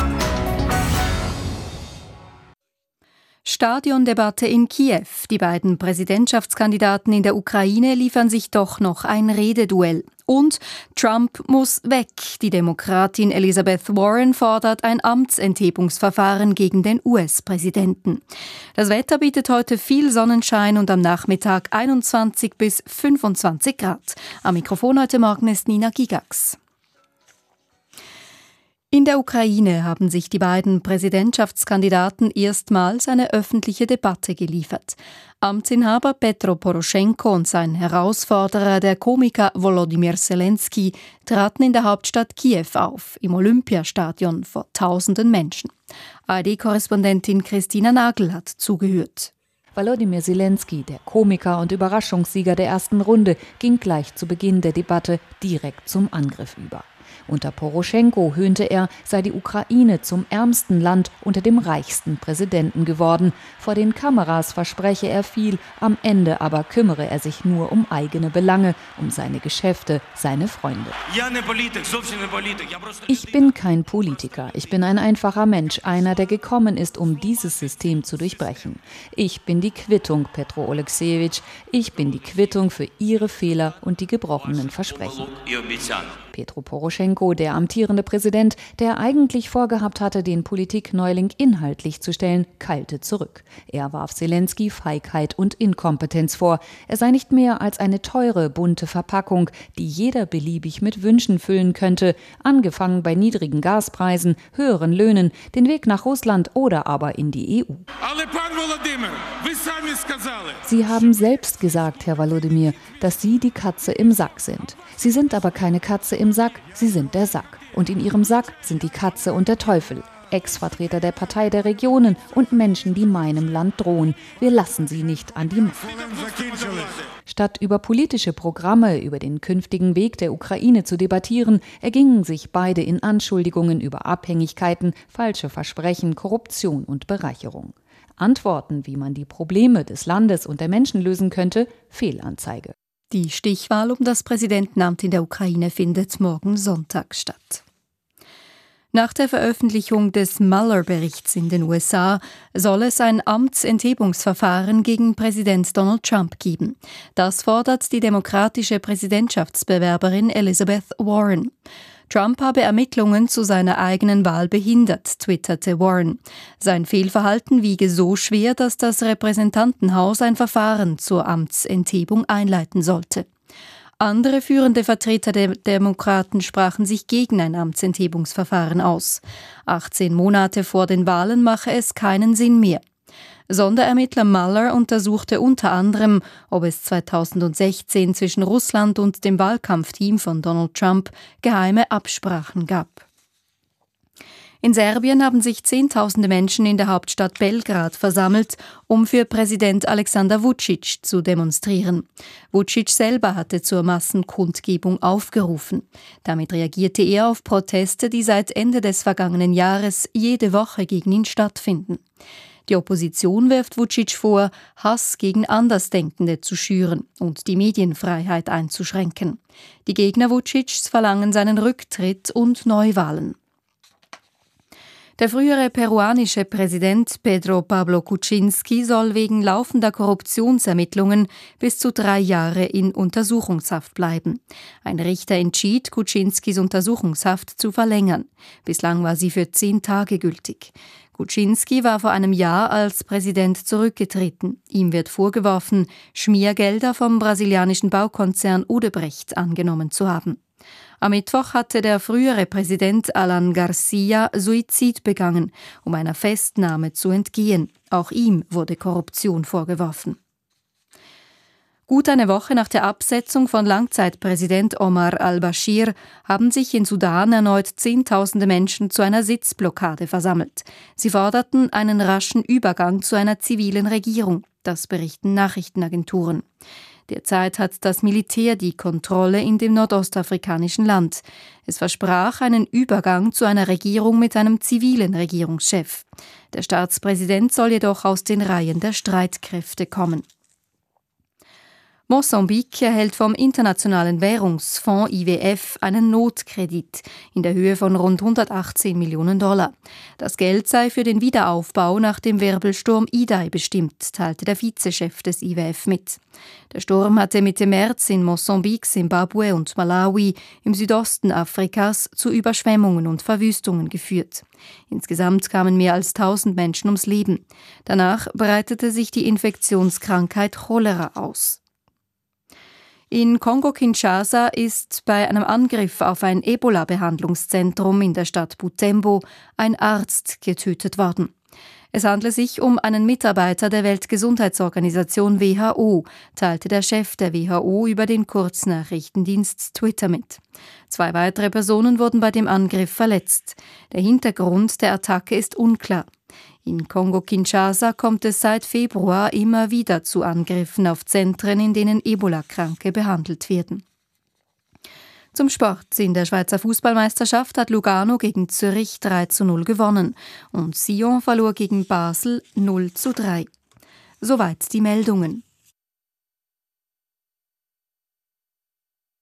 Stadiondebatte in Kiew. Die beiden Präsidentschaftskandidaten in der Ukraine liefern sich doch noch ein Rededuell. Und Trump muss weg. Die Demokratin Elizabeth Warren fordert ein Amtsenthebungsverfahren gegen den US-Präsidenten. Das Wetter bietet heute viel Sonnenschein und am Nachmittag 21 bis 25 Grad. Am Mikrofon heute Morgen ist Nina Gigax. In der Ukraine haben sich die beiden Präsidentschaftskandidaten erstmals eine öffentliche Debatte geliefert. Amtsinhaber Petro Poroschenko und sein Herausforderer, der Komiker Volodymyr Zelensky, traten in der Hauptstadt Kiew auf, im Olympiastadion vor tausenden Menschen. ARD-Korrespondentin Christina Nagel hat zugehört. Volodymyr Zelensky, der Komiker und Überraschungssieger der ersten Runde, ging gleich zu Beginn der Debatte direkt zum Angriff über. Unter Poroschenko höhnte er, sei die Ukraine zum ärmsten Land unter dem reichsten Präsidenten geworden. Vor den Kameras verspreche er viel, am Ende aber kümmere er sich nur um eigene Belange, um seine Geschäfte, seine Freunde. Ich bin kein Politiker, ich bin ein einfacher Mensch, einer, der gekommen ist, um dieses System zu durchbrechen. Ich bin die Quittung, Petro Oleksijewitsch, ich bin die Quittung für Ihre Fehler und die gebrochenen Versprechen. Petro Poroschenko, der amtierende Präsident, der eigentlich vorgehabt hatte, den Politikneuling inhaltlich zu stellen, keilte zurück. Er warf Zelensky Feigheit und Inkompetenz vor. Er sei nicht mehr als eine teure, bunte Verpackung, die jeder beliebig mit Wünschen füllen könnte, angefangen bei niedrigen Gaspreisen, höheren Löhnen, den Weg nach Russland oder aber in die EU. Sie haben selbst gesagt, Herr Volodymyr, dass Sie die Katze im Sack sind. Sie sind aber keine Katze im Sack, Sie sind der Sack. Und in Ihrem Sack sind die Katze und der Teufel, Ex-Vertreter der Partei der Regionen und Menschen, die meinem Land drohen. Wir lassen sie nicht an die Macht. Statt über politische Programme, über den künftigen Weg der Ukraine zu debattieren, ergingen sich beide in Anschuldigungen über Abhängigkeiten, falsche Versprechen, Korruption und Bereicherung. Antworten, wie man die Probleme des Landes und der Menschen lösen könnte, Fehlanzeige. Die Stichwahl um das Präsidentenamt in der Ukraine findet morgen Sonntag statt. Nach der Veröffentlichung des Mueller-Berichts in den USA soll es ein Amtsenthebungsverfahren gegen Präsident Donald Trump geben. Das fordert die demokratische Präsidentschaftsbewerberin Elizabeth Warren. Trump habe Ermittlungen zu seiner eigenen Wahl behindert, twitterte Warren. Sein Fehlverhalten wiege so schwer, dass das Repräsentantenhaus ein Verfahren zur Amtsenthebung einleiten sollte. Andere führende Vertreter der Demokraten sprachen sich gegen ein Amtsenthebungsverfahren aus. 18 Monate vor den Wahlen mache es keinen Sinn mehr. Sonderermittler Mueller untersuchte unter anderem, ob es 2016 zwischen Russland und dem Wahlkampfteam von Donald Trump geheime Absprachen gab. In Serbien haben sich Zehntausende Menschen in der Hauptstadt Belgrad versammelt, um für Präsident Aleksandar Vučić zu demonstrieren. Vučić selber hatte zur Massenkundgebung aufgerufen. Damit reagierte er auf Proteste, die seit Ende des vergangenen Jahres jede Woche gegen ihn stattfinden. Die Opposition wirft Vučić vor, Hass gegen Andersdenkende zu schüren und die Medienfreiheit einzuschränken. Die Gegner Vučićs verlangen seinen Rücktritt und Neuwahlen. Der frühere peruanische Präsident Pedro Pablo Kuczynski soll wegen laufender Korruptionsermittlungen bis zu 3 Jahre in Untersuchungshaft bleiben. Ein Richter entschied, Kuczynskis Untersuchungshaft zu verlängern. Bislang war sie für 10 Tage gültig. Kuczynski war vor einem Jahr als Präsident zurückgetreten. Ihm wird vorgeworfen, Schmiergelder vom brasilianischen Baukonzern Odebrecht angenommen zu haben. Am Mittwoch hatte der frühere Präsident Alan Garcia Suizid begangen, um einer Festnahme zu entgehen. Auch ihm wurde Korruption vorgeworfen. Gut eine Woche nach der Absetzung von Langzeitpräsident Omar al-Bashir haben sich in Sudan erneut Zehntausende Menschen zu einer Sitzblockade versammelt. Sie forderten einen raschen Übergang zu einer zivilen Regierung. Das berichten Nachrichtenagenturen. Derzeit hat das Militär die Kontrolle in dem nordostafrikanischen Land. Es versprach einen Übergang zu einer Regierung mit einem zivilen Regierungschef. Der Staatspräsident soll jedoch aus den Reihen der Streitkräfte kommen. Mosambik erhält vom Internationalen Währungsfonds IWF einen Notkredit in der Höhe von rund 118 Millionen $. Das Geld sei für den Wiederaufbau nach dem Wirbelsturm Idai bestimmt, teilte der Vizechef des IWF mit. Der Sturm hatte Mitte März in Mosambik, Simbabwe und Malawi im Südosten Afrikas zu Überschwemmungen und Verwüstungen geführt. Insgesamt kamen mehr als 1000 Menschen ums Leben. Danach breitete sich die Infektionskrankheit Cholera aus. In Kongo-Kinshasa ist bei einem Angriff auf ein Ebola-Behandlungszentrum in der Stadt Butembo ein Arzt getötet worden. Es handle sich um einen Mitarbeiter der Weltgesundheitsorganisation WHO, teilte der Chef der WHO über den Kurznachrichtendienst Twitter mit. 2 weitere Personen wurden bei dem Angriff verletzt. Der Hintergrund der Attacke ist unklar. In Kongo-Kinshasa kommt es seit Februar immer wieder zu Angriffen auf Zentren, in denen Ebola-Kranke behandelt werden. Zum Sport. In der Schweizer Fußballmeisterschaft hat Lugano gegen Zürich 3:0 gewonnen und Sion verlor gegen Basel 0:3. Soweit die Meldungen.